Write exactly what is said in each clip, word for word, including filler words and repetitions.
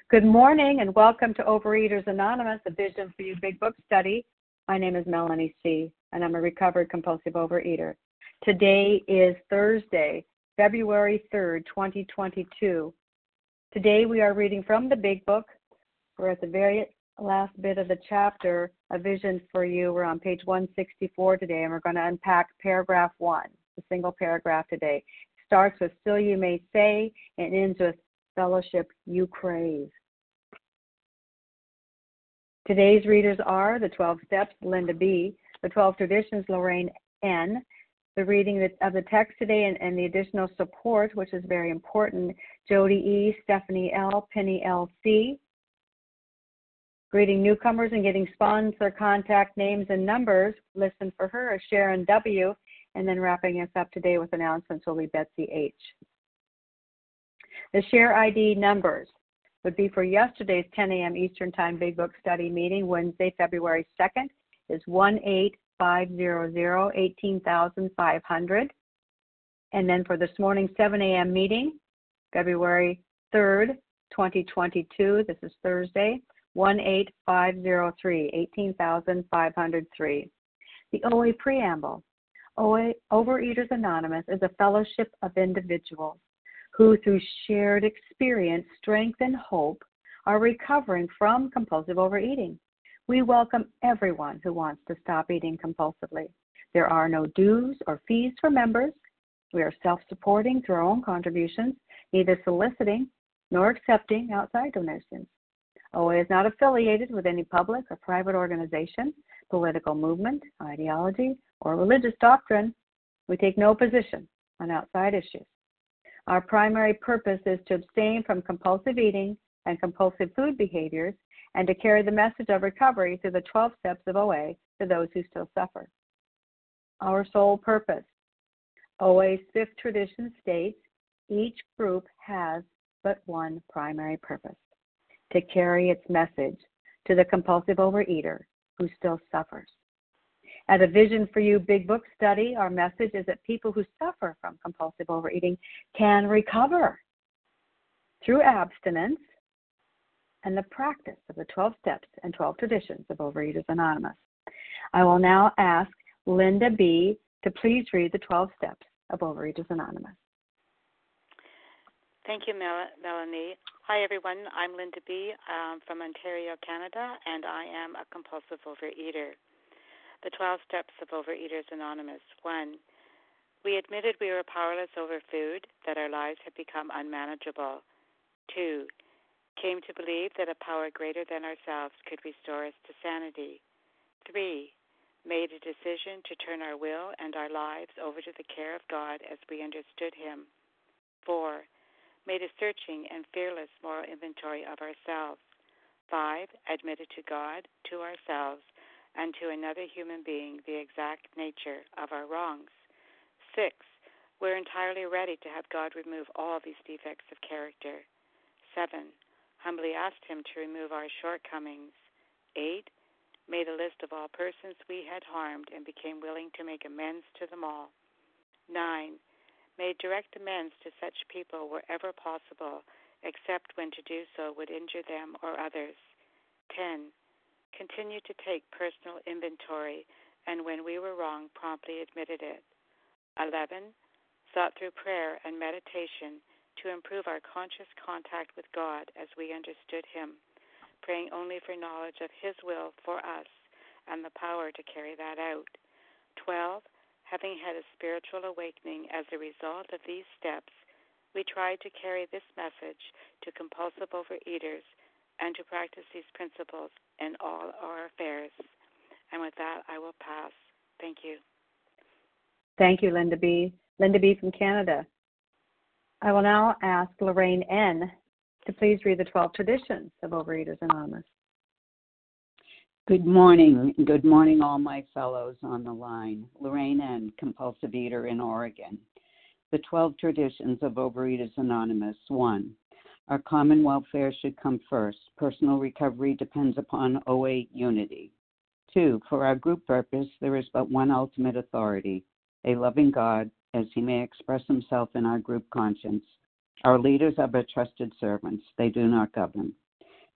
Good morning and welcome to Overeaters Anonymous, a Vision for You Big Book Study. My name is Melanie C., and I'm a recovered compulsive overeater. Today is Thursday, February third, twenty twenty-two. Today we are reading from the Big Book. We're at the very last bit of the chapter, A Vision for You. We're on page one sixty-four today, and we're going to unpack paragraph one, a single paragraph today. It starts with "Still you may say" and ends with "Fellowship you crave." Today's readers are the twelve Steps, Linda B., the twelve Traditions, Lorraine N., the reading of the text today and, and the additional support, which is very important, Jody E., Stephanie L., Penny L C. Greeting newcomers and getting sponsor contact names and numbers, listen for her, Sharon W., and then wrapping us up today with announcements will be Betsy H. The share I D numbers would be for yesterday's ten a.m. Eastern Time Big Book Study meeting, Wednesday, February second, is one eight five zero zero, one eight five hundred. And then for this morning's seven a.m. meeting, February third, twenty twenty-two, this is Thursday, one eight five zero three, one eight five zero three. The O A Preamble. O A Overeaters Anonymous is a fellowship of individuals who, through shared experience, strength, and hope, are recovering from compulsive overeating. We welcome everyone who wants to stop eating compulsively. There are no dues or fees for members. We are self-supporting through our own contributions, neither soliciting nor accepting outside donations. O A is not affiliated with any public or private organization, political movement, ideology, or religious doctrine. We take no position on outside issues. Our primary purpose is to abstain from compulsive eating and compulsive food behaviors and to carry the message of recovery through the twelve steps of O A to those who still suffer. Our sole purpose. O A's fifth tradition states each group has but one primary purpose: to carry its message to the compulsive overeater who still suffers. At A Vision for You Big Book Study, our message is that people who suffer from compulsive overeating can recover through abstinence and the practice of the twelve steps and twelve traditions of Overeaters Anonymous. I will now ask Linda B. to please read the twelve steps of Overeaters Anonymous. Thank you, Mel- Melanie. Hi, everyone. I'm Linda B. Um, from Ontario, Canada, and I am a compulsive overeater. The twelve Steps of Overeaters Anonymous. One, we admitted we were powerless over food, that our lives had become unmanageable. Two, came to believe that a power greater than ourselves could restore us to sanity. Three, made a decision to turn our will and our lives over to the care of God as we understood Him. Four, made a searching and fearless moral inventory of ourselves. Five, admitted to God, to ourselves, and to another human being the exact nature of our wrongs. Six, we're entirely ready to have God remove all these defects of character. Seven, humbly asked Him to remove our shortcomings. Eight, made a list of all persons we had harmed and became willing to make amends to them all. Nine, made direct amends to such people wherever possible, except when to do so would injure them or others. Ten, continued to take personal inventory, and when we were wrong, promptly admitted it. Eleven, sought through prayer and meditation to improve our conscious contact with God as we understood Him, praying only for knowledge of His will for us and the power to carry that out. Twelve, having had a spiritual awakening as a result of these steps, we tried to carry this message to compulsive overeaters and to practice these principles in all our affairs. And with that, I will pass. Thank you. Thank you, Linda B. Linda B. from Canada. I will now ask Lorraine N. to please read the twelve traditions of Overeaters Anonymous. Good morning. Good morning, all my fellows on the line. Lorraine N., compulsive eater in Oregon. The twelve traditions of Overeaters Anonymous. One, our common welfare should come first. Personal recovery depends upon O A unity. Two, for our group purpose, there is but one ultimate authority, a loving God, as He may express Himself in our group conscience. Our leaders are but trusted servants. They do not govern.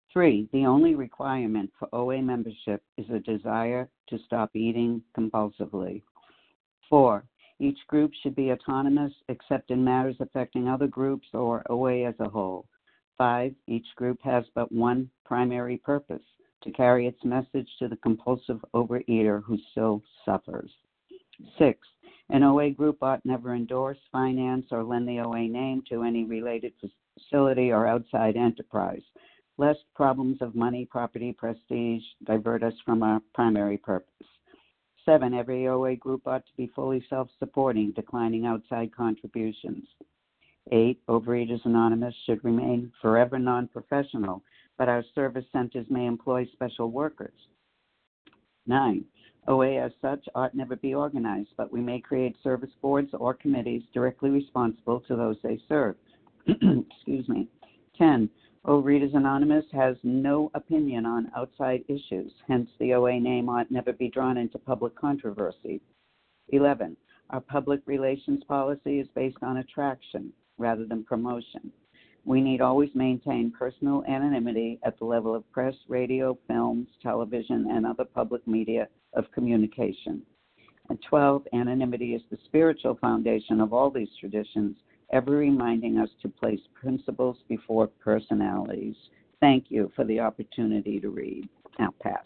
Three, the only requirement for O A membership is a desire to stop eating compulsively. Four, each group should be autonomous except in matters affecting other groups or O A as a whole. Five, each group has but one primary purpose, to carry its message to the compulsive overeater who still suffers. Six, an O A group ought never endorse, finance, or lend the O A name to any related facility or outside enterprise, lest problems of money, property, prestige divert us from our primary purpose. Seven, every O A group ought to be fully self-supporting, declining outside contributions. Eight, Overeaters Anonymous should remain forever non-professional, but our service centers may employ special workers. Nine, O A as such ought never be organized, but we may create service boards or committees directly responsible to those they serve. Excuse me. Ten, Overeaters Anonymous has no opinion on outside issues, hence the O A name ought never be drawn into public controversy. Eleven, our public relations policy is based on attraction rather than promotion. We need always maintain personal anonymity at the level of press, radio, films, television, and other public media of communication. And twelve, anonymity is the spiritual foundation of all these traditions, ever reminding us to place principles before personalities. Thank you for the opportunity to read. Now pass.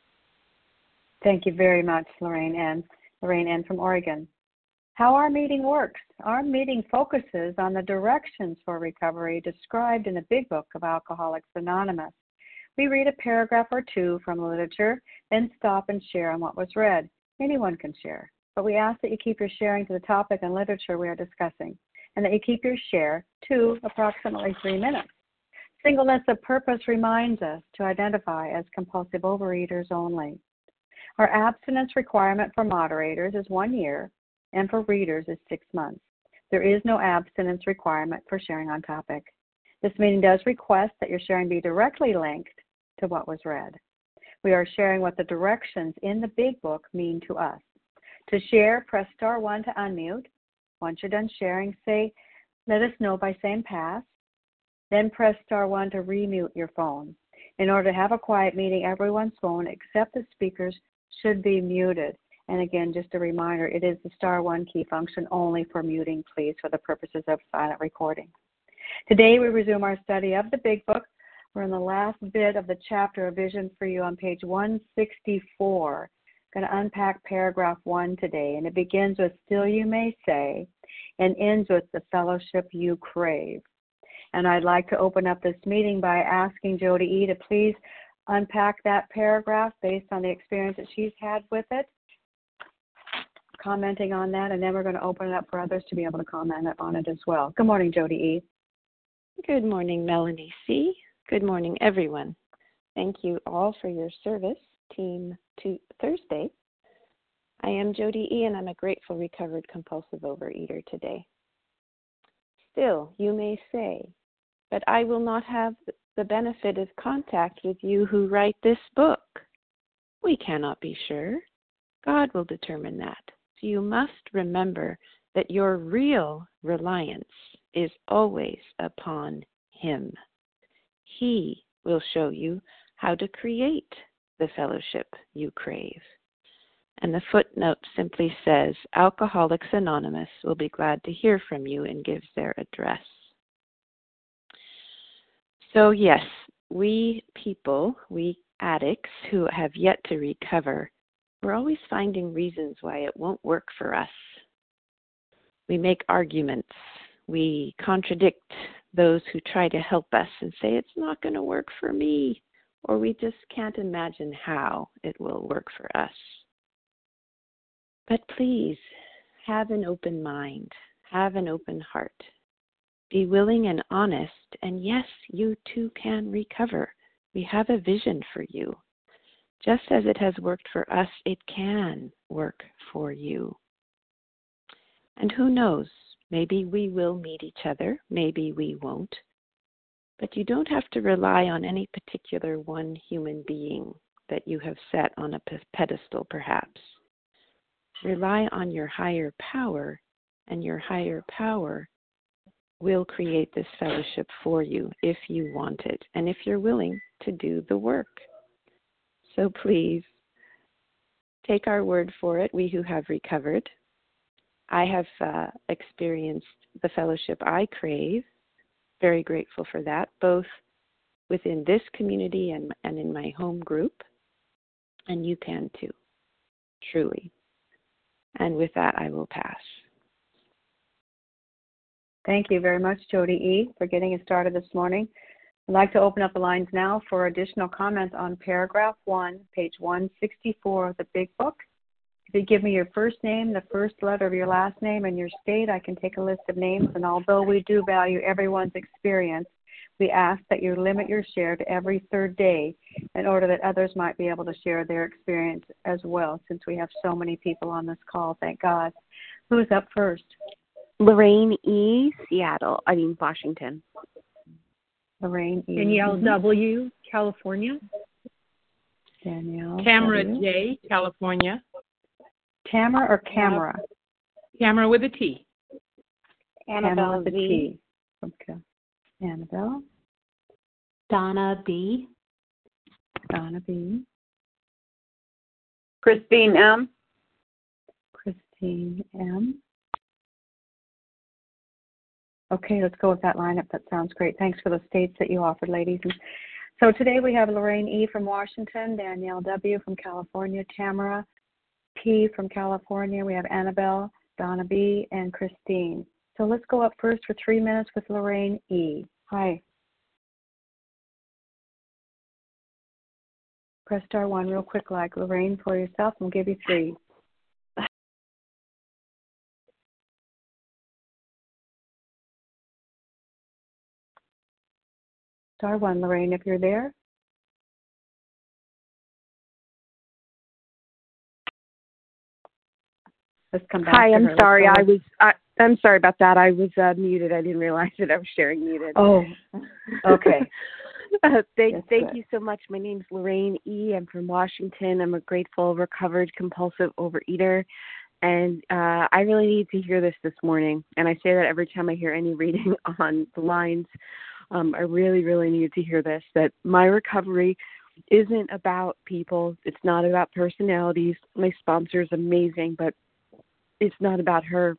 Thank you very much, Lorraine N. Lorraine N. from Oregon. How our meeting works. Our meeting focuses on the directions for recovery described in the Big Book of Alcoholics Anonymous. We read a paragraph or two from the literature, then stop and share on what was read. Anyone can share, but we ask that you keep your sharing to the topic and literature we are discussing, and that you keep your share to approximately three minutes. Singleness of purpose reminds us to identify as compulsive overeaters only. Our abstinence requirement for moderators is one year, and for readers is six months. There is no abstinence requirement for sharing on topic. This meeting does request that your sharing be directly linked to what was read. We are sharing what the directions in the Big Book mean to us. To share, press star one to unmute. Once you're done sharing, say, let us know by saying pass. Then press star one to remute your phone. In order to have a quiet meeting, everyone's phone except the speakers should be muted. And again, just a reminder, it is the star one key function only for muting, please, for the purposes of silent recording. Today, we resume our study of the Big Book. We're in the last bit of the chapter of Vision for You on page one sixty-four. I'm going to unpack paragraph one today, and it begins with still you may say, and ends with the fellowship you crave. And I'd like to open up this meeting by asking Jody E. to please unpack that paragraph based on the experience that she's had with it, commenting on that, and then we're going to open it up for others to be able to comment on it as well. Good morning, Jody E. Good morning, Melanie C. Good morning, everyone. Thank you all for your service, Team to Thursday. I am Jody E., and I'm a grateful, recovered, compulsive overeater today. Still, you may say, but I will not have the benefit of contact with you who write this book. We cannot be sure. God will determine that. So you must remember that your real reliance is always upon Him. He will show you how to create the fellowship you crave. And the footnote simply says, Alcoholics Anonymous will be glad to hear from you, and gives their address. So yes, we people, we addicts who have yet to recover, we're always finding reasons why it won't work for us. We make arguments. We contradict those who try to help us and say it's not going to work for me, or we just can't imagine how it will work for us. But please, have an open mind, have an open heart. Be willing and honest, and yes, you too can recover. We have a vision for you. Just as it has worked for us, it can work for you. And who knows, maybe we will meet each other, maybe we won't. But you don't have to rely on any particular one human being that you have set on a pedestal, perhaps. Rely on your higher power, and your higher power will create this fellowship for you if you want it and if you're willing to do the work. So please, take our word for it, we who have recovered. I have uh, experienced the fellowship I crave. Very grateful for that, both within this community and, and in my home group. And you can too, truly. And with that, I will pass. Thank you very much, Jody E., for getting us started this morning. I'd like to open up the lines now for additional comments on paragraph one, page one sixty-four of the Big Book. If you give me your first name, the first letter of your last name, and your state, I can take a list of names. And although we do value everyone's experience, we ask that you limit your share to every third day in order that others might be able to share their experience as well, since we have so many people on this call, thank God. Who's up first? Lorraine E., Seattle, I mean Washington. Lorraine E. Danielle W., California. Danielle Tamara W. J., California. Tamara or Camera? Tamara with a T. Annabelle with a T. Okay. Annabelle. Donna B. Donna B. Christine M. Christine M. Okay, let's go with that lineup. That sounds great. Thanks for the states that you offered, ladies. And so today we have Lorraine E. from Washington, Danielle W. from California, Tamara P. from California. We have Annabelle, Donna B., and Christine. So let's go up first for three minutes with Lorraine E. Hi. Press star one real quick, like Lorraine, for yourself, and we'll give you three. Star one, Lorraine, if you're there. Let's come back. Hi, to I'm her. sorry. I Let's was. I, I'm sorry about that. I was uh, muted. I didn't realize that I was sharing muted. Oh, okay. uh, thank, That's thank good. you so much. My name's Lorraine E. I'm from Washington. I'm a grateful, recovered, compulsive overeater, and uh, I really need to hear this this morning. And I say that every time I hear any reading on the lines. Um, I really, really needed to hear this. That my recovery isn't about people. It's not about personalities. My sponsor is amazing, but it's not about her.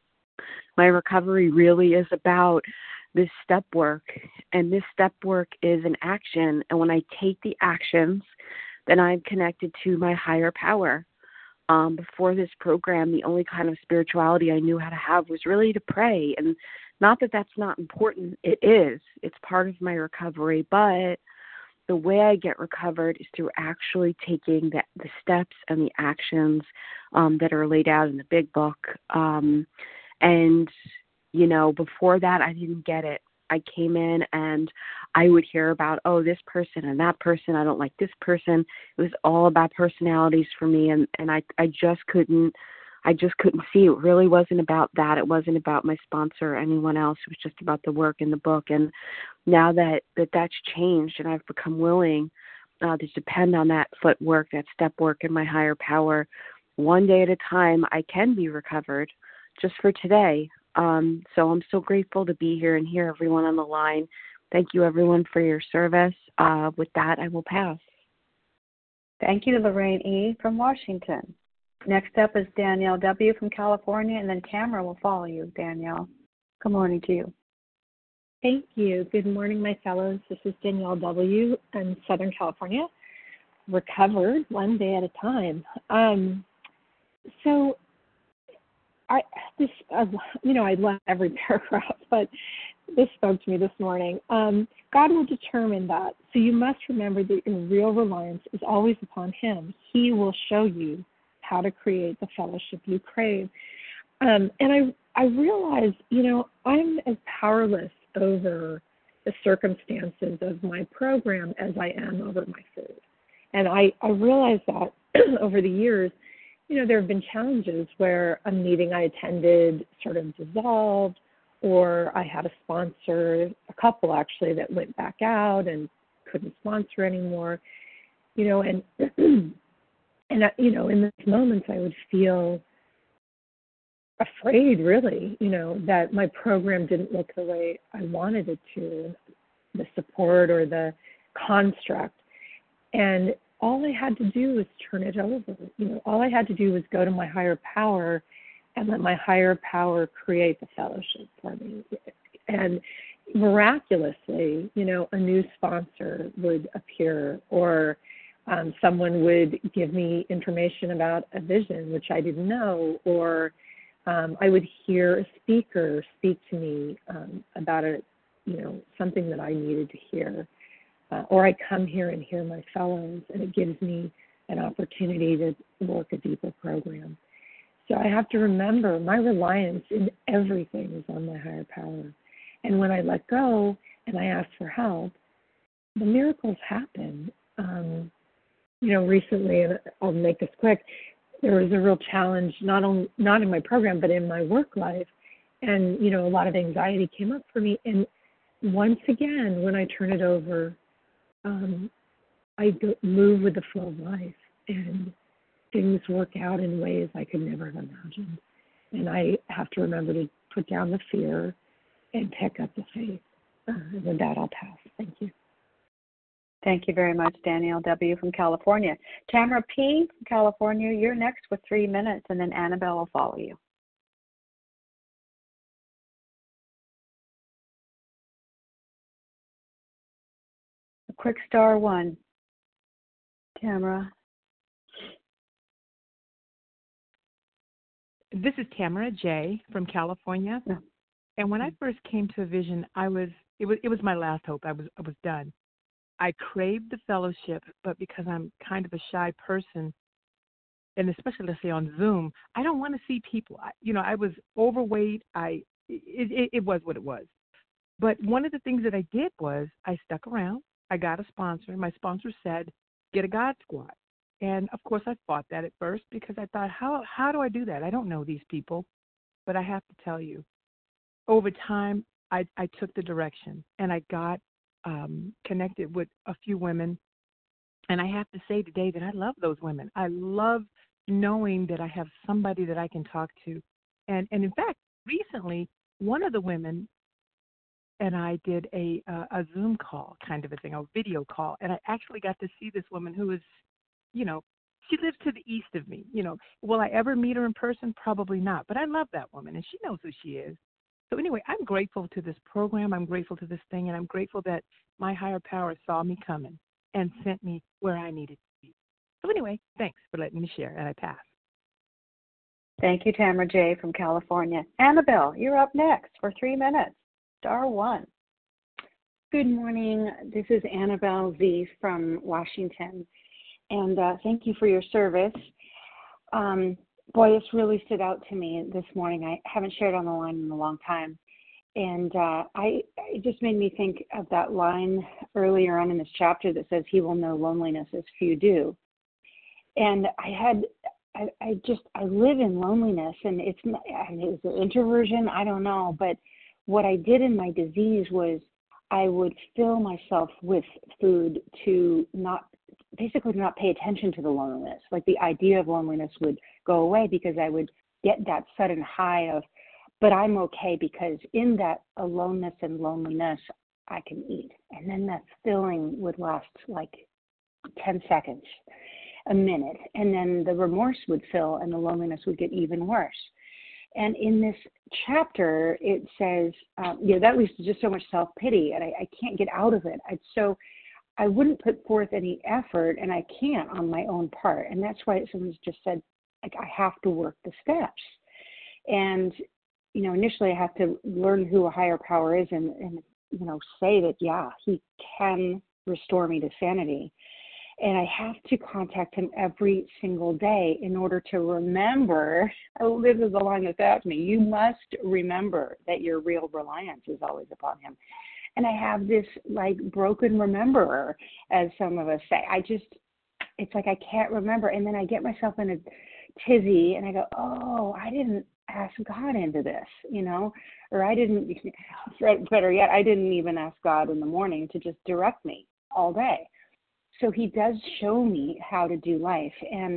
My recovery really is about this step work, and this step work is an action. And when I take the actions, then I'm connected to my higher power. Um, before this program, the only kind of spirituality I knew how to have was really to pray. And not that that's not important. It is. It's part of my recovery. But the way I get recovered is through actually taking the, the steps and the actions um, that are laid out in the Big Book. Um, and, you know, before that, I didn't get it. I came in and I would hear about, oh, this person and that person. I don't like this person. It was all about personalities for me. And, and I, I just couldn't, I just couldn't see. It really wasn't about that. It wasn't about my sponsor or anyone else. It was just about the work in the book. And now that, that that's changed and I've become willing uh, to depend on that footwork, that step work and my higher power, one day at a time, I can be recovered just for today. Um, so I'm so grateful to be here and hear everyone on the line. Thank you, everyone, for your service. Uh, with that, I will pass. Thank you, Lorraine E. from Washington. Next up is Danielle W. from California, and then Tamara will follow you, Danielle. Good morning to you. Thank you. Good morning, my fellows. This is Danielle W. in Southern California. Recovered one day at a time. Um, so, I this uh, you know I love every paragraph, but this spoke to me this morning. Um, God will determine that. So you must remember that your real reliance is always upon Him. He will show you how to create the fellowship you crave. Um, and I I realize, you know, I'm as powerless over the circumstances of my program as I am over my food. And I, I realize that over the years, you know, there have been challenges where a meeting I attended sort of dissolved, or I had a sponsor, a couple actually, that went back out and couldn't sponsor anymore, you know, and, and you know, in those moments I would feel afraid, really, you know, that my program didn't look the way I wanted it to, the support or the construct. And all I had to do was turn it over. You know, all I had to do was go to my higher power and let my higher power create the fellowship for me. And miraculously, you know, a new sponsor would appear, or um, someone would give me information about a vision which I didn't know, or um, I would hear a speaker speak to me um, about a, you know, something that I needed to hear. Uh, or I come here and hear my fellows, and it gives me an opportunity to work a deeper program. So I have to remember my reliance in everything is on my higher power. And when I let go and I ask for help, the miracles happen. Um, you know, recently, and I'll make this quick, there was a real challenge, not on, not in my program, but in my work life. And, you know, a lot of anxiety came up for me. And once again, when I turn it over, Um, I go, move with the flow of life, and things work out in ways I could never have imagined. And I have to remember to put down the fear and pick up the faith. Uh, and with that, I'll pass. Thank you. Thank you very much, Danielle W. from California. Tamara P. from California, you're next with three minutes, and then Annabelle will follow you. A quick star one. Tamara. This is Tamara J. from California. Yeah. And when I first came to a vision, I was it was it was my last hope. I was I was done. I craved the fellowship, but because I'm kind of a shy person, and especially let's say on Zoom, I don't want to see people. I, you know, I was overweight. I it, it, it was what it was. But one of the things that I did was I stuck around. I got a sponsor. My sponsor said, "Get a God Squad." And of course, I fought that at first because I thought, how how do I do that? I don't know these people. But I have to tell you, over time, I, I took the direction, and I got um, connected with a few women. And I have to say today that I love those women. I love knowing that I have somebody that I can talk to. And, and in fact, recently, one of the women and I did a, uh, a Zoom call kind of a thing, a video call. And I actually got to see this woman who is, you know, she lives to the east of me. You know, will I ever meet her in person? Probably not. But I love that woman, and she knows who she is. So anyway, I'm grateful to this program. I'm grateful to this thing, and I'm grateful that my higher power saw me coming and sent me where I needed to be. So anyway, thanks for letting me share, and I pass. Thank you, Tamara J. from California. Annabelle, you're up next for three minutes. Star one. Good morning. This is Annabelle Z. from Washington. And uh, thank you for your service. Um, boy, this really stood out to me this morning. I haven't shared on the line in a long time. And uh, I, it just made me think of that line earlier on in this chapter that says, "He will know loneliness as few do." And I had, I, I just, I live in loneliness, and it's not, I mean, is it introversion? I don't know. But what I did in my disease was I would fill myself with food to not, basically to not pay attention to the loneliness. Like the idea of loneliness would go away because I would get that sudden high of, but I'm okay because in that aloneness and loneliness, I can eat. And then that filling would last like ten seconds, a minute. And then the remorse would fill and the loneliness would get even worse. And in this chapter, it says, um, you know, that leads to just so much self-pity, and I, I can't get out of it. I, so I wouldn't put forth any effort, and I can't on my own part. And that's why someone's just said, like, I have to work the steps. And, you know, initially I have to learn who a higher power is and, and you know, say that, yeah, he can restore me to sanity. And I have to contact him every single day in order to remember, oh, this is the line that's asked me, you must remember that your real reliance is always upon him. And I have this like broken rememberer, as some of us say. I just, it's like I can't remember. And then I get myself in a tizzy and I go, oh, I didn't ask God into this, you know, or I didn't, better yet, I didn't even ask God in the morning to just direct me all day. So he does show me how to do life. And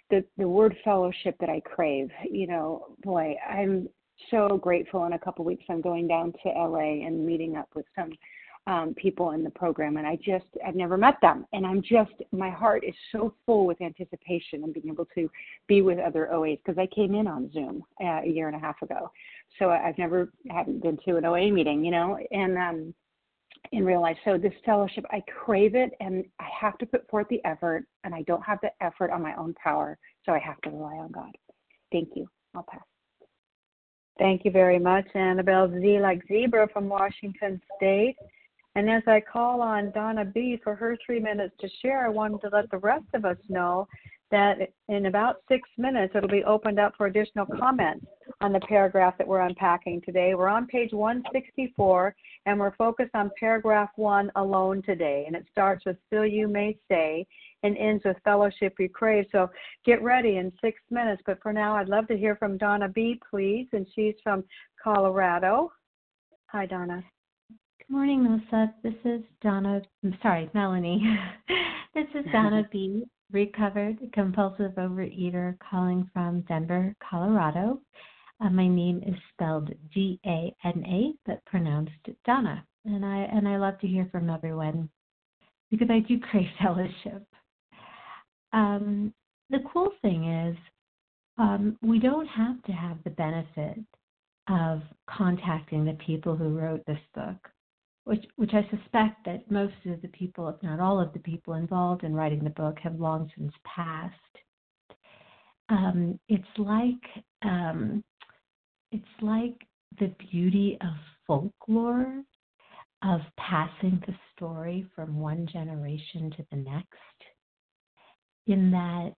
the, the word fellowship that I crave. You know, boy, I'm so grateful. In a couple of weeks, I'm going down to L A and meeting up with some um, people in the program. And I just, I've never met them. And I'm just, my heart is so full with anticipation and being able to be with other O As, because I came in on Zoom uh, a year and a half ago. So I've never, haven't been to an O A meeting, you know, and um, in real life. So this fellowship, I crave it, and I have to put forth the effort, and I don't have the effort on my own power. So I have to rely on God. Thank you. I'll pass. Thank you very much, Annabelle Z, like zebra from Washington State. And as I call on Donna B for her three minutes to share, I wanted to let the rest of us know that in about six minutes, it'll be opened up for additional comments on the paragraph that we're unpacking today. We're on page one sixty-four, and we're focused on paragraph one alone today. And it starts with "Still you may say," and ends with "Fellowship you crave." So get ready in six minutes. But for now, I'd love to hear from Donna B, please. And she's from Colorado. Hi, Donna. Good morning, Melissa. This is Donna, I'm sorry, Melanie. This is Donna B, recovered compulsive overeater, calling from Denver, Colorado. Uh, my name is spelled D A N A, but pronounced Donna. And I and I love to hear from everyone because I do crave fellowship. Um, the cool thing is um, we don't have to have the benefit of contacting the people who wrote this book, which which I suspect that most of the people, if not all of the people involved in writing the book, have long since passed. Um, it's like um, it's like the beauty of folklore, of passing the story from one generation to the next, in that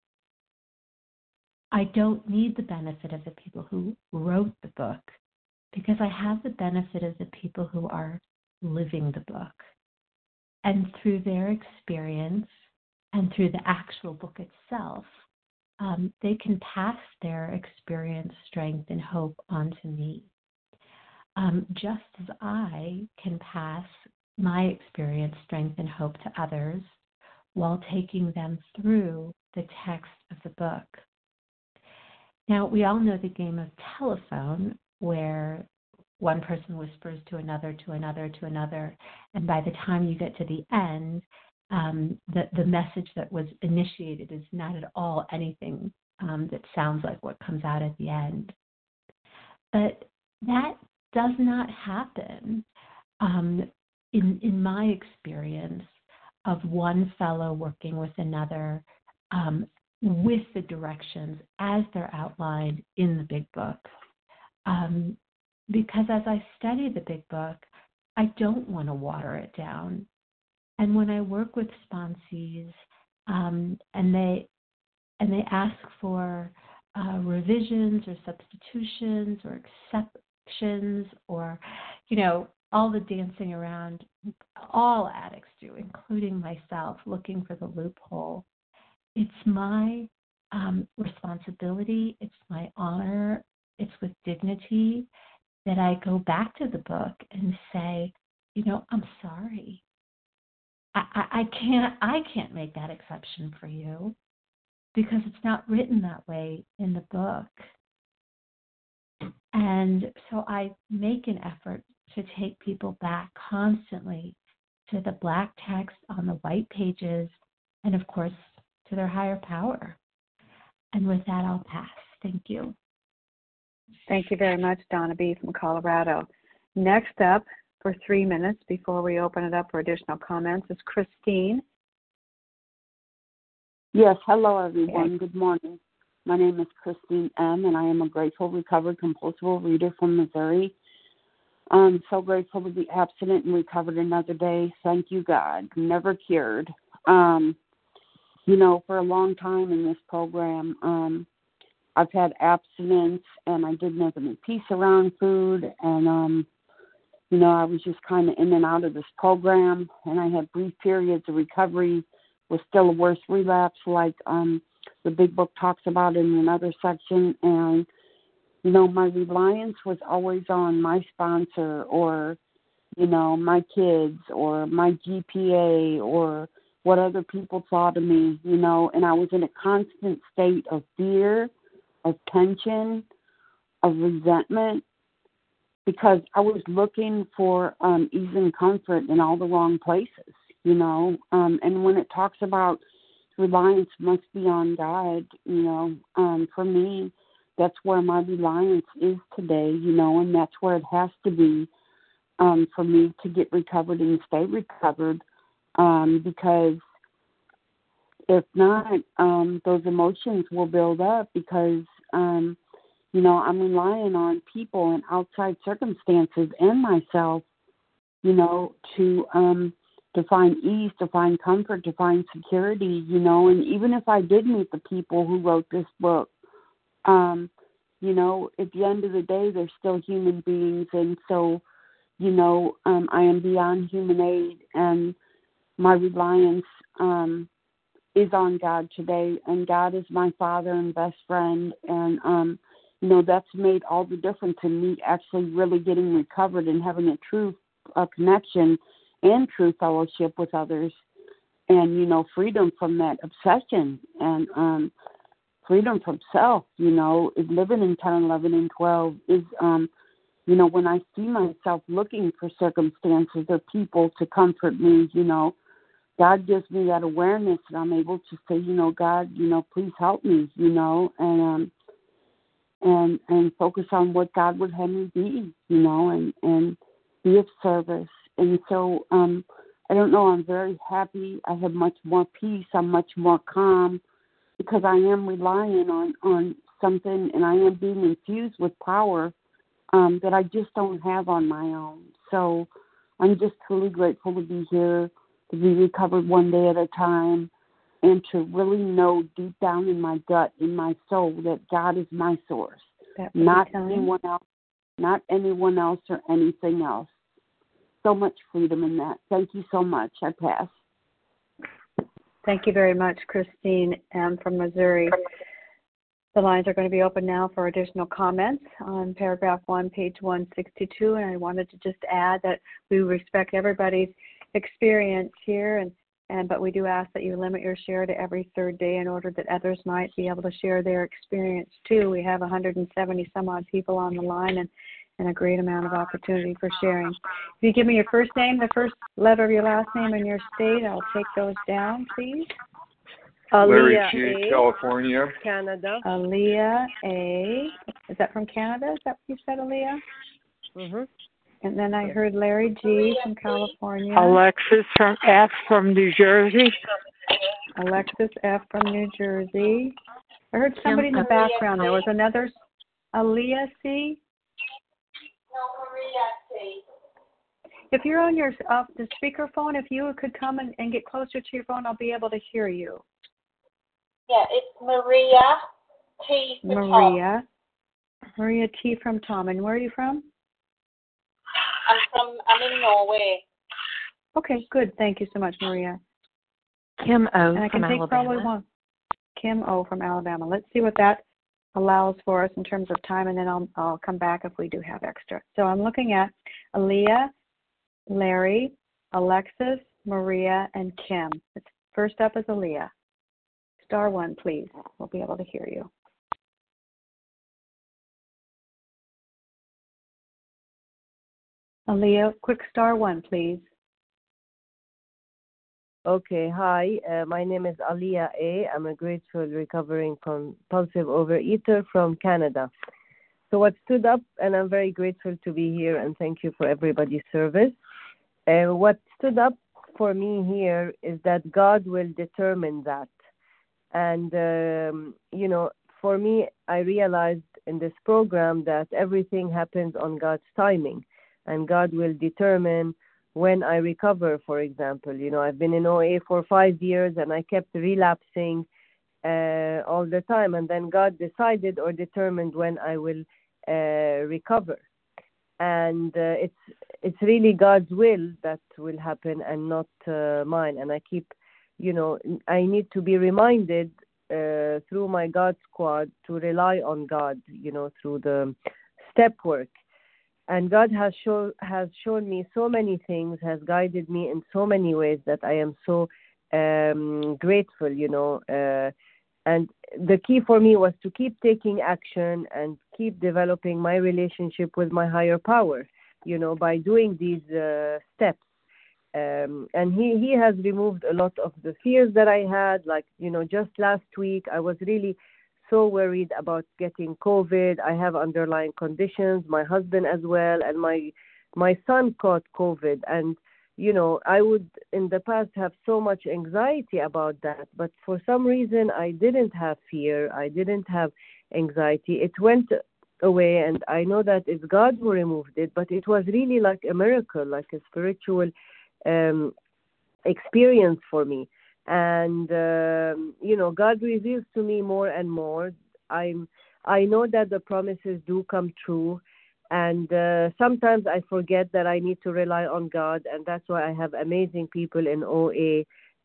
I don't need the benefit of the people who wrote the book, because I have the benefit of the people who are living the book. And through their experience and through the actual book itself, um, they can pass their experience, strength, and hope on to me. Um, just as I can pass my experience, strength, and hope to others while taking them through the text of the book. Now, we all know the game of telephone, where one person whispers to another, to another, to another, and by the time you get to the end, um, the, the message that was initiated is not at all anything um, that sounds like what comes out at the end. But that does not happen um, in, in my experience of one fellow working with another um, with the directions as they're outlined in the big book. Um, because as I study the big book, I don't want to water it down. And when I work with sponsees um, and they and they ask for uh, revisions or substitutions or exceptions or, you know, all the dancing around all addicts do, including myself, looking for the loophole, it's my um, responsibility, it's my honor, it's with dignity that I go back to the book and say, you know, I'm sorry. I, I, I can't I can't make that exception for you because it's not written that way in the book. And so I make an effort to take people back constantly to the black text on the white pages and, of course, to their higher power. And with that, I'll pass. Thank you. Thank you very much, Donna B. from Colorado. Next up, for three minutes before we open it up for additional comments, is Christine. Yes, hello, everyone. Good morning. My name is Christine M., and I am a grateful, recovered, compulsive overeater from Missouri. I'm so grateful to be abstinent and recovered another day. Thank you, God. Never cured. Um, you know, for a long time in this program, um, I've had abstinence, and I didn't have any peace around food, and, um, you know, I was just kind of in and out of this program, and I had brief periods of recovery with still a worse relapse, like um, the big book talks about in another section, and, you know, my reliance was always on my sponsor or, you know, my kids or my G P A or what other people thought of me, you know, and I was in a constant state of fear, of tension, of resentment, because I was looking for um, ease and comfort in all the wrong places, you know. Um, and when it talks about reliance must be on God, you know, um, for me, that's where my reliance is today, you know, and that's where it has to be um, for me to get recovered and stay recovered, um, because if not, um, those emotions will build up because, um, you know, I'm relying on people and outside circumstances and myself, you know, to um, to find ease, to find comfort, to find security, you know. And even if I did meet the people who wrote this book, um, you know, at the end of the day, they're still human beings. And so, you know, um, I am beyond human aid, and my reliance um, is on God today. And God is my father and best friend. And, um, you know, that's made all the difference in me actually really getting recovered and having a true uh, connection and true fellowship with others, and, you know, freedom from that obsession and um, freedom from self, you know, is living in ten, eleven, and twelve is, um, you know, when I see myself looking for circumstances or people to comfort me, you know, God gives me that awareness, and I'm able to say, you know, God, you know, please help me, you know, and um, and and focus on what God would have me be, you know, and, and be of service. And so um, I don't know, I'm very happy. I have much more peace. I'm much more calm because I am relying on, on something, and I am being infused with power um, that I just don't have on my own. So I'm just truly grateful to be here, to be recovered one day at a time, and to really know deep down in my gut, in my soul, that God is my source, not anyone else, not anyone else or anything else. So much freedom in that. Thank you so much. I pass. Thank you very much, Christine M. from Missouri. The lines are going to be open now for additional comments on paragraph one, page one sixty-two, and I wanted to just add that we respect everybody's experience here, and And, but we do ask that you limit your share to every third day in order that others might be able to share their experience too. We have one hundred seventy some odd people on the line, and, and a great amount of opportunity for sharing. If you give me your first name, the first letter of your last name, and your state, I'll take those down, please. Larry G., California. Canada. Aaliyah A. Is that from Canada? Is that what you said, Aaliyah? Mm-hmm. And then I heard Larry G. from California. Alexis from F from New Jersey. Alexis F. from New Jersey. I heard somebody in the background. There was another Aaliyah C. No, Maria C. If you're on your off the speakerphone, if you could come and, and get closer to your phone, I'll be able to hear you. Yeah, it's Maria T. for Maria. Tom. Maria T. from Tom. And where are you from? I'm from, I'm in Norway. Okay, good. Thank you so much, Maria. Kim O. And I can from take Alabama. probably one. Kim O. from Alabama. Let's see what that allows for us in terms of time, and then I'll, I'll come back if we do have extra. So I'm looking at Aaliyah, Larry, Alexis, Maria, and Kim. First up is Aaliyah. Star one, please. We'll be able to hear you. Aaliyah, quick star one, please. Okay, hi. Uh, my name is Aaliyah A. I'm a grateful recovering compulsive overeater from Canada. So what stood up, and I'm very grateful to be here, and thank you for everybody's service. Uh, what stood up for me here is that God will determine that. And, um, you know, for me, I realized in this program that everything happens on God's timing, and God will determine when I recover, for example. You know, I've been in O A for five years, and I kept relapsing uh, all the time, and then God decided or determined when I will uh, recover. And uh, it's it's really God's will that will happen and not uh, mine. And I keep, you know, I need to be reminded uh, through my God squad to rely on God, you know, through the step work. And God has shown has shown me so many things, has guided me in so many ways that I am so um, grateful, you know. Uh, and the key for me was to keep taking action and keep developing my relationship with my higher power, you know, by doing these uh, steps. Um, and he, he has removed a lot of the fears that I had. Like, you know, just last week, I was really so worried about getting COVID. I have underlying conditions, my husband as well, and my my son caught COVID. And, you know, I would in the past have so much anxiety about that. But for some reason, I didn't have fear. I didn't have anxiety. It went away, and I know that it's God who removed it, but it was really like a miracle, like a spiritual um, experience for me. And, um, you know, God reveals to me more and more. I'm, I know that the promises do come true. And uh, sometimes I forget that I need to rely on God. And that's why I have amazing people in O A,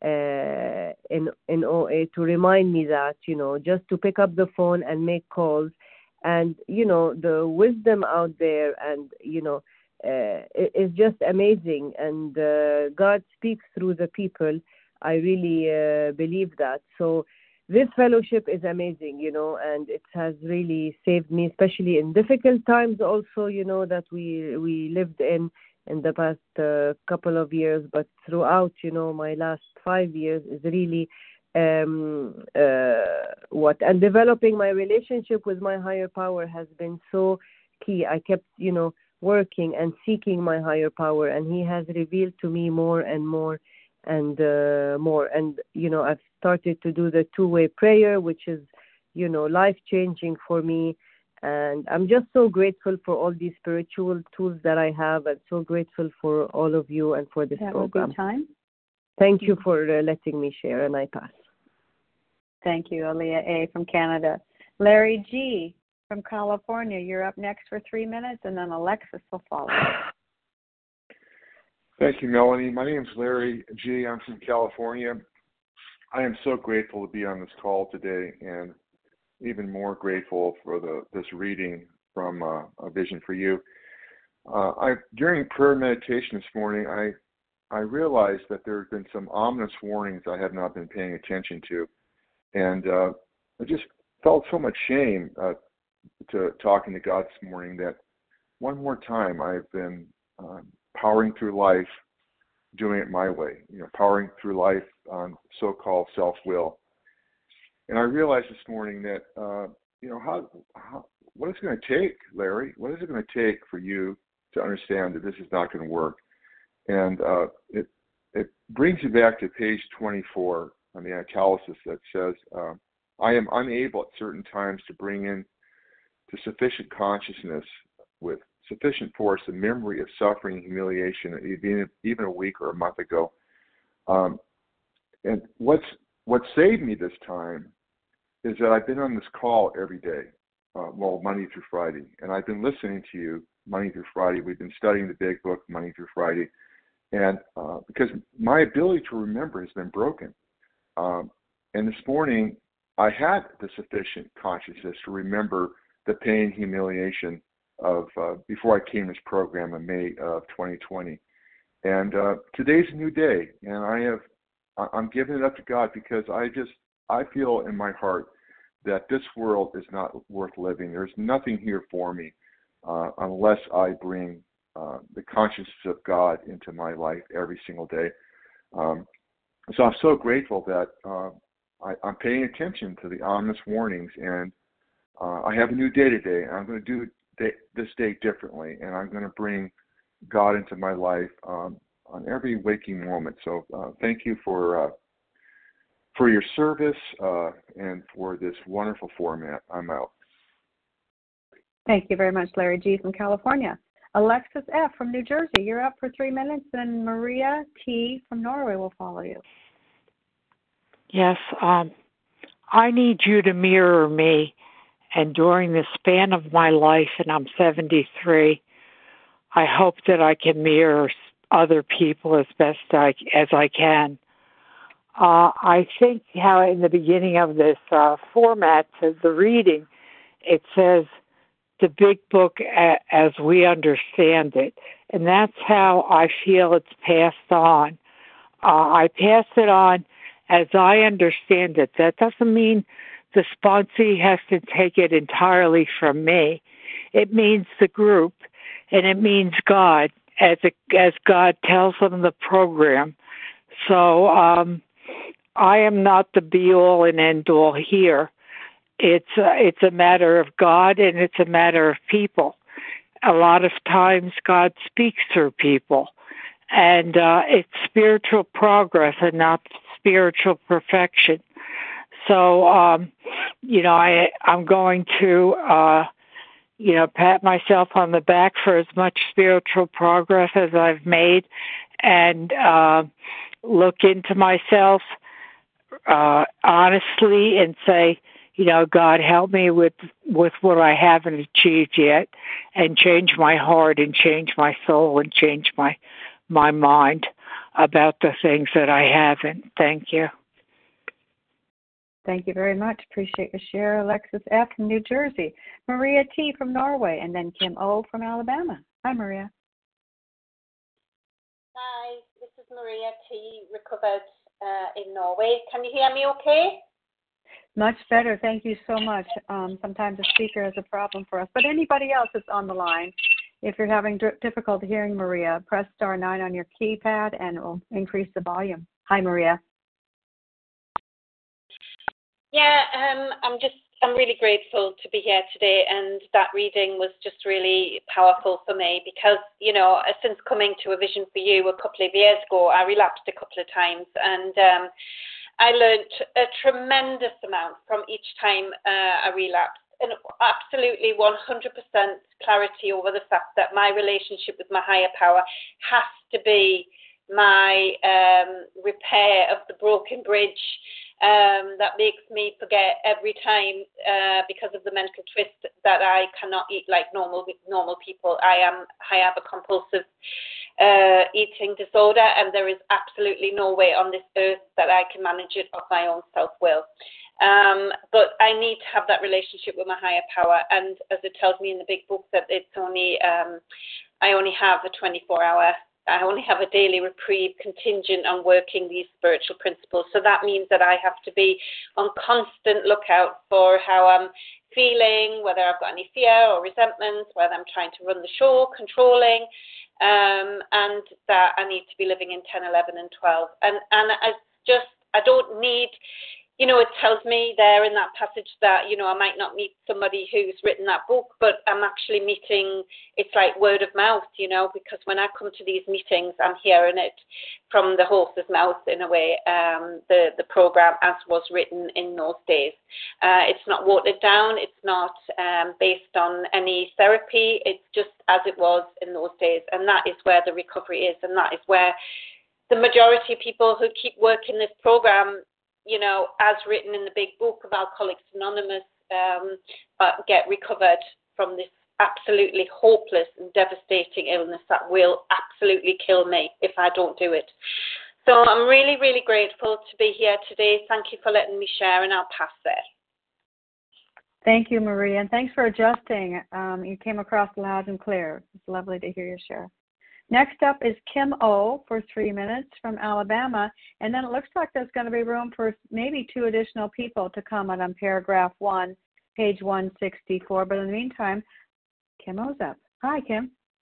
uh, in, in O A to remind me that, you know, just to pick up the phone and make calls. And, you know, the wisdom out there and, you know, uh, it, it's just amazing. And uh, God speaks through the people. I really uh, believe that. So this fellowship is amazing, you know, and it has really saved me, especially in difficult times also, you know, that we we lived in in the past uh, couple of years. But throughout, you know, my last five years is really um, uh, what, and developing my relationship with my higher power has been so key. I kept, you know, working and seeking my higher power, and he has revealed to me more and more and uh, more. And, you know, I've started to do the two-way prayer, which is, you know, life-changing for me. And I'm just so grateful for all these spiritual tools that I have, and so grateful for all of you and for this that program. Would be time. Thank you for uh, letting me share, and I pass. Thank you, Aaliyah A. from Canada. Larry G. from California, you're up next for three minutes, and then Alexis will follow. Thank you, Melanie. My name is Larry G. I'm from California. I am so grateful to be on this call today, and even more grateful for the this reading from uh, A Vision for You. Uh, I during prayer meditation this morning, I I realized that there have been some ominous warnings I have not been paying attention to, and uh, I just felt so much shame uh, to talking to God this morning that one more time I've been uh, powering through life, doing it my way, you know, powering through life on so-called self-will. And I realized this morning that, uh, you know, how, how, what is it going to take, Larry? What is it going to take for you to understand that this is not going to work? And uh, it it brings you back to page twenty-four on the italics that says, uh, I am unable at certain times to bring in to sufficient consciousness with sufficient force the memory of suffering and humiliation even, even a week or a month ago. Um, and what's what saved me this time is that I've been on this call every day, uh, well, Monday through Friday, and I've been listening to you Monday through Friday. We've been studying the Big Book Monday through Friday, and uh, because my ability to remember has been broken. Um, and this morning, I had the sufficient consciousness to remember the pain, humiliation of uh, before I came to this program in May of twenty twenty. And uh, today's a new day, and I have I'm giving it up to God because I just I feel in my heart that this world is not worth living. There's nothing here for me uh, unless I bring uh, the consciousness of God into my life every single day. Um, so I'm so grateful that uh, I, I'm paying attention to the ominous warnings, and uh, I have a new day today, and I'm going to do day, this day differently, and I'm going to bring God into my life um, on every waking moment. So uh, thank you for uh, for your service uh, and for this wonderful format. I'm out. Thank you very much, Larry G. from California. Alexis F. from New Jersey, you're up for three minutes, and Maria T. from Norway will follow you. Yes, um, I need you to mirror me, and during the span of my life, and I'm seventy-three, I hope that I can mirror other people as best I, as I can. Uh, I think how in the beginning of this uh, format, to the reading, it says the big book a, as we understand it. And that's how I feel it's passed on. Uh, I pass it on as I understand it, that doesn't mean the sponsee has to take it entirely from me. It means the group, and it means God, as it, as God tells them the program. So um, I am not the be-all and end-all here. It's a, it's a matter of God, and it's a matter of people. A lot of times God speaks through people, and uh, it's spiritual progress and not spiritual perfection. So, um, you know, I, I'm going to, uh, you know, pat myself on the back for as much spiritual progress as I've made, and uh, look into myself uh, honestly and say, you know, God, help me with, with what I haven't achieved yet, and change my heart and change my soul and change my my mind about the things that I haven't. Thank you. Thank you very much. Appreciate your share. Alexis F. from New Jersey. Maria T. from Norway. And then Kim O. from Alabama. Hi, Maria. Hi, this is Maria T. recovered uh, in Norway. Can you hear me okay? Much better. Thank you so much. Um, sometimes the speaker has a problem for us. But anybody else that's on the line, if you're having d- difficulty hearing Maria, press star nine on your keypad and it will increase the volume. Hi, Maria. Yeah, um, I'm just, I'm really grateful to be here today, and that reading was just really powerful for me because, you know, since coming to A Vision for You a couple of years ago, I relapsed a couple of times, and um, I learned a tremendous amount from each time uh, I relapsed, and absolutely one hundred percent clarity over the fact that my relationship with my higher power has to be my um, repair of the broken bridge um, that makes me forget every time uh, because of the mental twist that I cannot eat like normal normal people. I am I have a compulsive uh, eating disorder, and there is absolutely no way on this earth that I can manage it of my own self-will. Um, but I need to have that relationship with my higher power, and as it tells me in the big book that it's only um, I only have a twenty-four hour. I only have a daily reprieve contingent on working these spiritual principles. So that means that I have to be on constant lookout for how I'm feeling, whether I've got any fear or resentment, whether I'm trying to run the show, controlling, um, and that I need to be living in ten, eleven, and twelve. And, and I just, I don't need... You know, it tells me there in that passage that, you know, I might not meet somebody who's written that book, but I'm actually meeting, it's like word of mouth, you know, because when I come to these meetings, I'm hearing it from the horse's mouth in a way, um, the, the program as was written in those days. Uh, it's not watered down. It's not um, based on any therapy. It's just as it was in those days. And that is where the recovery is. And that is where the majority of people who keep working this program, you know, as written in the big book of Alcoholics Anonymous, um, uh, get recovered from this absolutely hopeless and devastating illness that will absolutely kill me if I don't do it. So I'm really, really grateful to be here today. Thank you for letting me share, and I'll pass there. Thank you, Maria, and thanks for adjusting. Um, you came across loud and clear. It's lovely to hear your share. Next up is Kim O for three minutes from Alabama, and then it looks like there's going to be room for maybe two additional people to comment on paragraph one, page one sixty-four. But in the meantime, Kim O's up. Hi, Kim.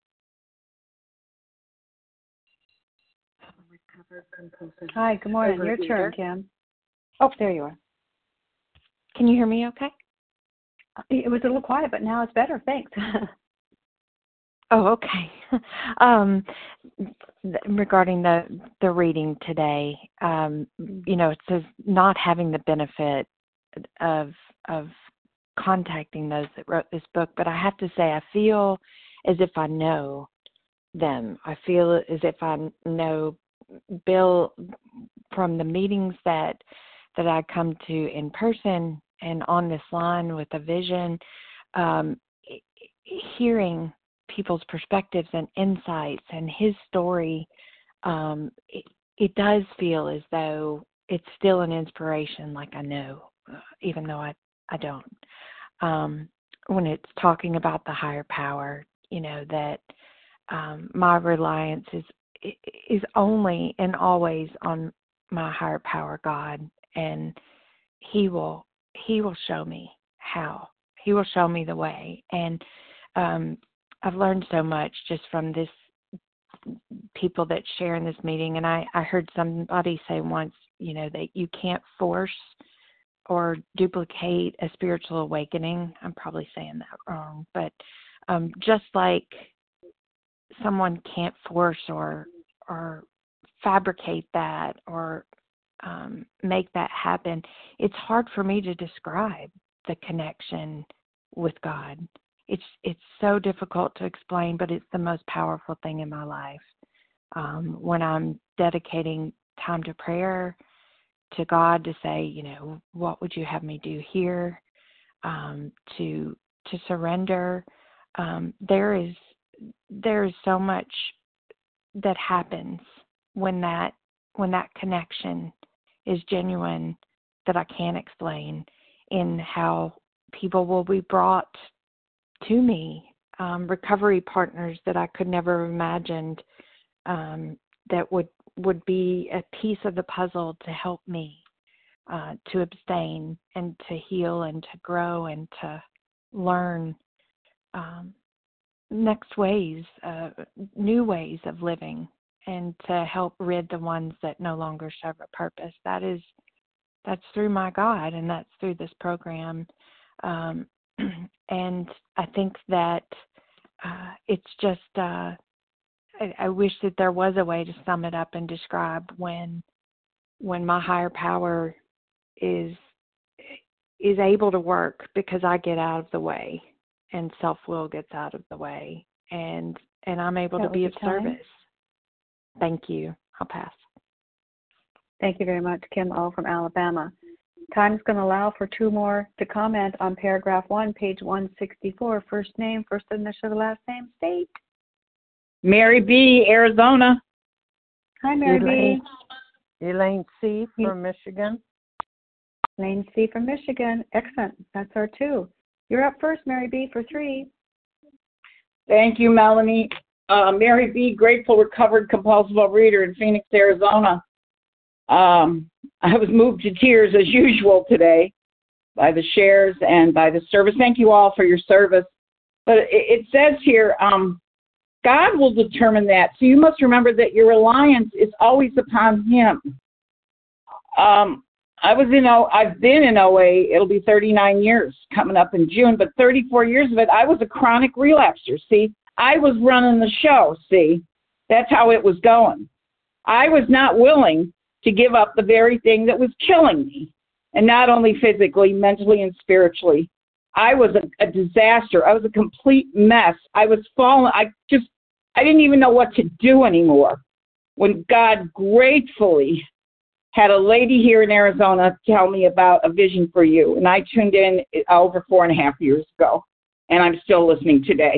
Hi, good morning. Your turn, Kim. Oh, there you are. Can you hear me okay? It was a little quiet, but now it's better. Thanks. Oh, okay. um, th- regarding the, the reading today, um, you know, it says not having the benefit of of contacting those that wrote this book, but I have to say I feel as if I know them. I feel as if I know Bill from the meetings that that I come to in person and on this line with A Vision, um, hearing people's perspectives and insights and his story, um, it, it does feel as though it's still an inspiration, like I know, uh, even though I, I don't. Um, when it's talking about the higher power, you know, that um, my reliance is is only and always on my higher power, God, and he will he will show me how. He will show me the way. And um, I've learned so much just from this people that share in this meeting. And I, I heard somebody say once, you know, that you can't force or duplicate a spiritual awakening. I'm probably saying that wrong, but um, just like someone can't force or or fabricate that or um, make that happen, it's hard for me to describe the connection with God. It's it's so difficult to explain, but it's the most powerful thing in my life. Um, when I'm dedicating time to prayer to God to say, you know, what would you have me do here? Um, to to surrender. Um, there is there is so much that happens when that when that connection is genuine that I can't explain, in how people will be brought to me, um, recovery partners that I could never have imagined um, that would would be a piece of the puzzle to help me uh, to abstain and to heal and to grow and to learn um, next ways, uh, new ways of living, and to help rid the ones that no longer serve a purpose. That is, that's through my God, and that's through this program. Um, and I think that uh, it's just, uh, I, I wish that there was a way to sum it up and describe when, when my higher power is is able to work, because I get out of the way and self-will gets out of the way, and and I'm able That to be was of the time. service. Thank you. I'll pass. Thank you very much, Kim O from Alabama. Time's going to allow for two more to comment on paragraph one, page one sixty-four. First name, first initial, the last name, state. Mary B., Arizona. Hi, Mary Elaine, B. Elaine C. from Michigan. Elaine C. from Michigan. Excellent. That's our two. You're up first, Mary B., for three. Thank you, Melanie. Uh, Mary B., grateful, recovered, compulsive overeater in Phoenix, Arizona. Um, I was moved to tears as usual today by the shares and by the service. Thank you all for your service. But it, it says here, um, God will determine that. So you must remember that your reliance is always upon Him. Um, I was in O, I've been in O A, it'll be thirty-nine years coming up in June, but thirty-four years of it, I was a chronic relapser, see. I was running the show, see. That's how it was going. I was not willing to give up the very thing that was killing me, and not only physically, mentally, and spiritually. I was a, a disaster. I was a complete mess. I was falling. I just, I didn't even know what to do anymore, when God gratefully had a lady here in Arizona tell me about A Vision for You, and I tuned in over four and a half years ago, and I'm still listening today.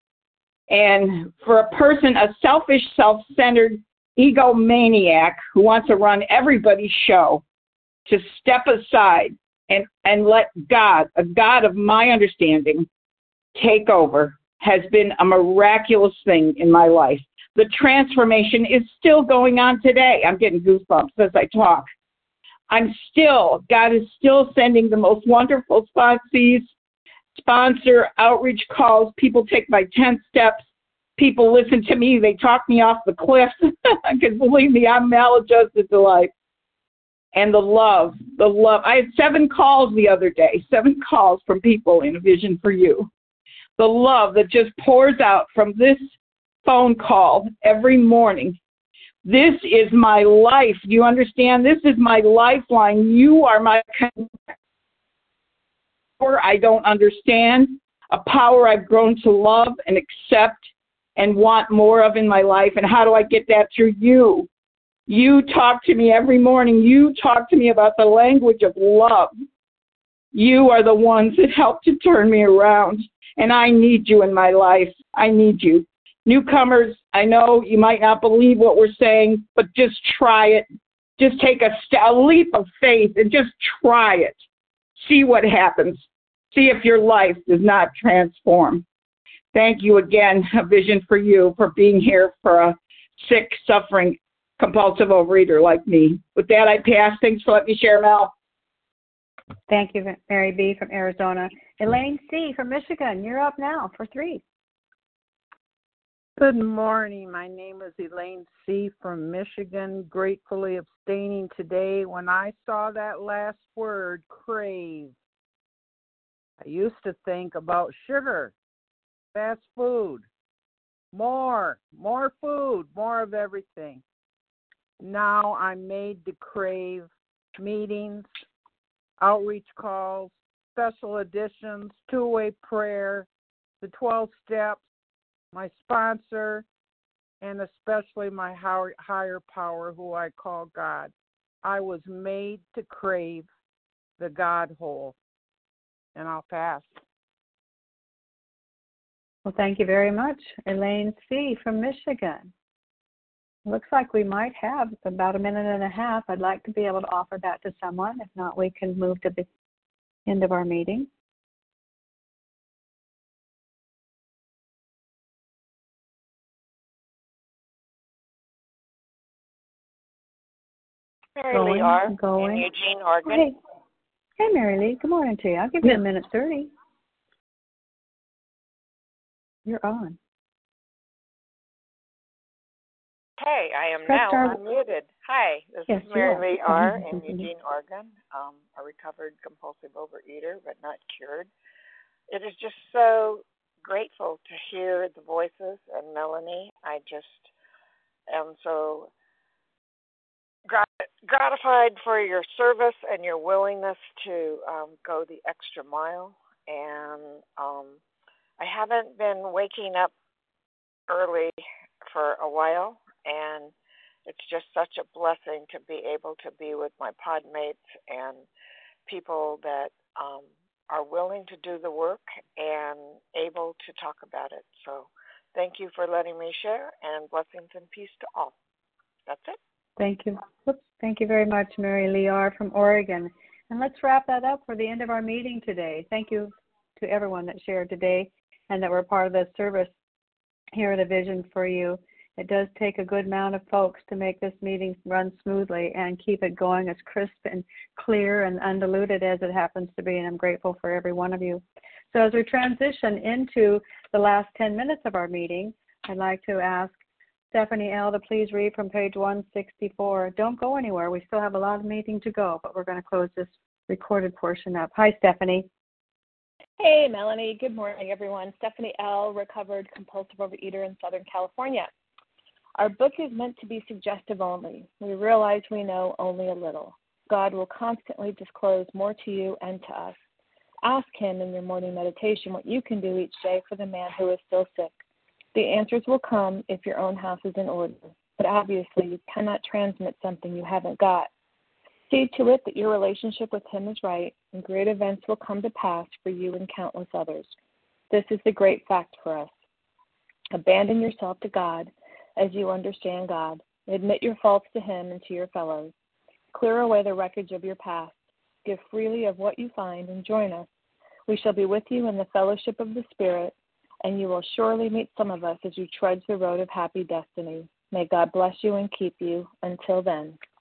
And for a person, a selfish, self-centered egomaniac who wants to run everybody's show, to step aside and, and let God, a God of my understanding, take over has been a miraculous thing in my life. The transformation is still going on today. I'm getting goosebumps as I talk. I'm still, God is still sending the most wonderful sponsees, sponsor outreach calls. People take my ten steps. People listen to me. They talk me off the cliff. Because believe me, I'm maladjusted to life. And the love, the love. I had seven calls the other day, seven calls from people in A Vision for You. The love that just pours out from this phone call every morning. This is my life. Do you understand? This is my lifeline. You are my power I don't understand, a power I've grown to love and accept and want more of in my life. And how do I get that? Through you. You talk to me every morning. You talk to me about the language of love. You are the ones that help to turn me around. And I need you in my life. I need you. Newcomers, I know you might not believe what we're saying, but just try it. Just take a, st- a leap of faith and just try it. See what happens. See if your life does not transform. Thank you again, A Vision for You, for being here for a sick, suffering compulsive overeater like me. With that, I pass. Thanks for letting me share, Mel. Thank you, Mary B. from Arizona. Elaine C. from Michigan, you're up now for three. Good morning. My name is Elaine C. from Michigan, gratefully abstaining today. When I saw that last word, crave, I used to think about sugar, fast food, more, more food, more of everything. Now I'm made to crave meetings, outreach calls, special editions, two-way prayer, the twelve steps, my sponsor, and especially my higher power, who I call God. I was made to crave the God hole. And I'll pass. Well, thank you very much, Elaine C. from Michigan. Looks like we might have about a minute and a half. I'd like to be able to offer that to someone. If not, we can move to the end of our meeting. Mary going, Lee R. going. in Eugene, Oregon. Hey. hey, Mary Lee. Good morning to you. I'll give you a minute thirty. You're on. Hey, I am Press now star. unmuted. Hi, this yes, is Mary Lee R. in mm-hmm. Eugene, Oregon, um, a recovered compulsive overeater, but not cured. It is just so grateful to hear the voices and Melanie. I just am so grat- gratified for your service and your willingness to um, go the extra mile. And um, I haven't been waking up early for a while, and it's just such a blessing to be able to be with my pod mates and people that um, are willing to do the work and able to talk about it. So thank you for letting me share, and blessings and peace to all. That's it. Thank you. Oops. Thank you very much, Mary Lee R. from Oregon. And let's wrap that up for the end of our meeting today. Thank you to everyone that shared today and that were part of the service here at A Vision for You. It does take a good amount of folks to make this meeting run smoothly and keep it going as crisp and clear and undiluted as it happens to be, and I'm grateful for every one of you. So as we transition into the last ten minutes of our meeting, I'd like to ask Stephanie L. to please read from page one sixty-four. Don't go anywhere. We still have a lot of meeting to go, but we're going to close this recorded portion up. Hi, Stephanie. Hey, Melanie. Good morning, everyone. Stephanie L., recovered compulsive overeater in Southern California. Our book is meant to be suggestive only. We realize we know only a little. God will constantly disclose more to you and to us. Ask Him in your morning meditation what you can do each day for the man who is still sick. The answers will come if your own house is in order, but obviously you cannot transmit something you haven't got. See to it that your relationship with Him is right, and great events will come to pass for you and countless others. This is the great fact for us. Abandon yourself to God as you understand God. Admit your faults to Him and to your fellows. Clear away the wreckage of your past. Give freely of what you find and join us. We shall be with you in the fellowship of the Spirit, and you will surely meet some of us as you trudge the road of happy destiny. May God bless you and keep you. Until then.